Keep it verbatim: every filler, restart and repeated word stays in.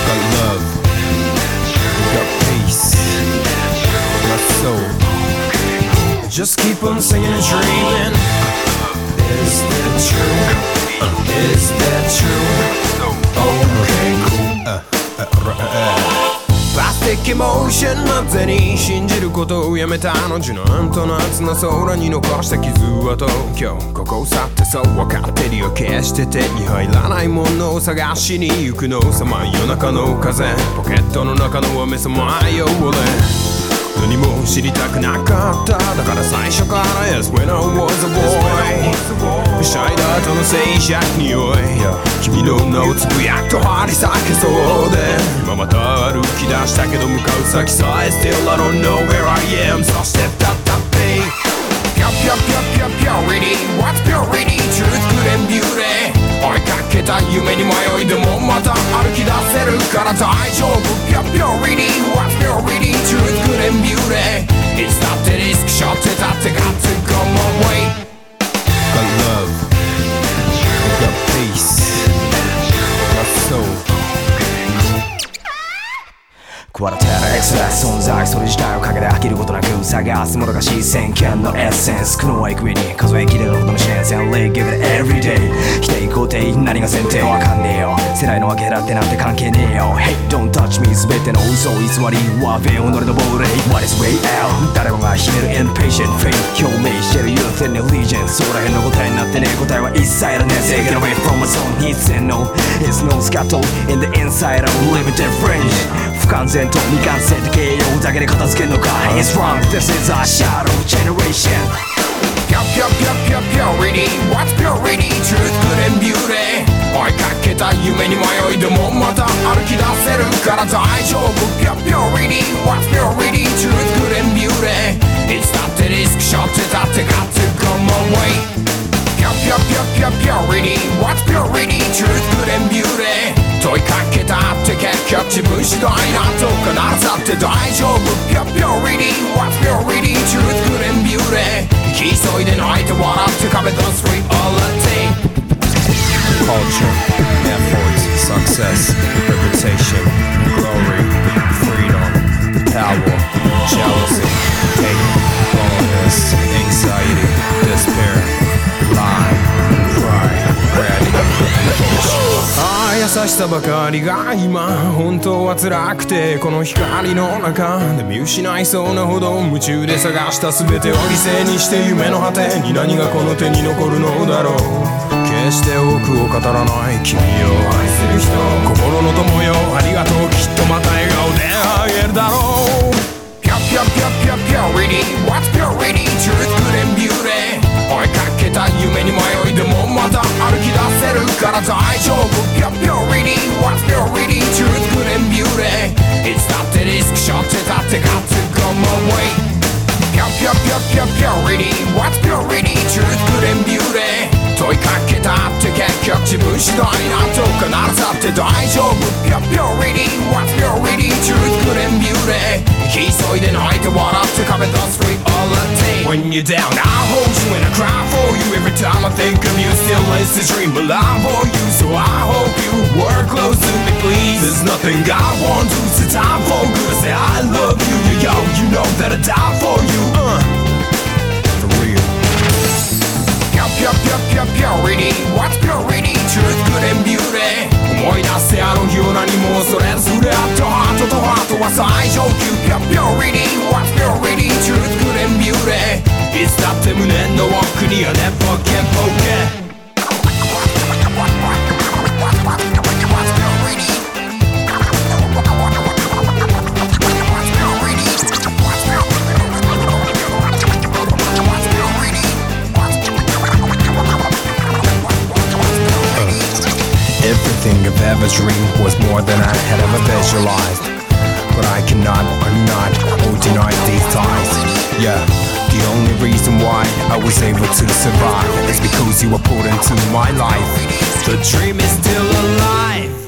got love, we got peace, got soul. Just keep on singing and dreaming. Is that true? Is that true? Okay, cool. Uh, uh, uh, uh. パスティックモーションまでに信じることをやめたのジュナンと夏の空に残した傷跡。今日ここを去ってそう分かってるよ。決して手に入らないものを探しに行くのさま夜中の風。ポケットの中の雨さまよ俺何も知りたくなかった。だから最初から Yes when I was a boy シャイダーとの静寂匂い君の名をつぶやくと張り裂けそうで今また歩き出したけど向かう先さえ Still I don't know where I am そしてたったって Pure pure pure pure purity What's purity Truth good and beauty 追いかけた夢に迷いでもまた歩き出せるから大丈夫 Pure purity What's purity Truth good and beauty いつだってリスク背負ってたって Got to go my way Got love Got peace Got soul 食われてる X ラス存在それ自体を陰で飽きることなく探すものが視線圏のエッセンス苦悩は幾ミリ数えきれるほどの新鮮 Live give it every day 否定肯定何が前提わかんねえよ世代の分け隔てなんて関係ねえよ Hey don't touch me 全ての嘘偽りはべ己の亡霊 What is way out 誰もが秘める impatient fate 表明してる youth and allegiance そこら辺の答えになってねえ答えは一切あらねえ Take it away from my zone It's no It's no scuttle in the inside of limited range 不完全と未完成的形容だけで片付けるのか It's wrong This is our shadow generation Pure pure pure pure purity What's purity Truth good and beauty 追いかけた夢に迷いでもまた歩き出せるから大丈夫 Pure purity What's purity Truth good and beauty いつだってリスク背負ってたって Got to go my way Pure pure pure pure purity What's purity Truth good and beauty 問いかけたって結局自分次第なんと必ずあって大丈夫 Pure purity What's purity Truth good and beauty 急いで泣いて笑って壁ドス Street all the time Culture, effort, success, reputation, glory, freedom, power, jealousy, hate, loneliness, anxiety, despair, lie, pride, gratitude, bullshit ああ優しさばかりが今本当は辛くてこの光の中で見失いそうなほど夢中で探した全てを犠牲にして夢の果てに何がこの手に残るのだろう決して多くを語らない君を愛する人心の友よありがとうきっとまた笑顔であげるだろう Pure pure pure pure purity What's purity Truth good and beauty 追いかけた夢に迷いでもまた歩き出せるから大丈夫 Pure purity What's purity Truth good and beauty いつだってリスク背負ってたって Got to go my way Pure pure pure pure purity What's purity Truth good and beauty 問いかけたって結局自分次第なんと必ずあって大丈夫 Pure purity What's purity Truth good and beauty 急いで泣いて笑って壁ドス Street all the time When you're down I hold you and I cry for you Every time I think of you still it's a dream But I'm for you so I hope you work close to me please There's nothing I won't do so time for good I say I love you yo yo you know that I die for you uh, For real Pure pure pure purity What's purity Truth good and beauty 思い出せあの日を何もそれぞれあったハートとハートは最上級 Pure purity What's purity Truth good and beauty いつだって胸の奥にはねポケポケEverything I've ever dreamed was more than I had ever visualized But I cannot or not or deny these times Yeah, the only reason why I was able to survive Is because you were put into my life The dream is still alive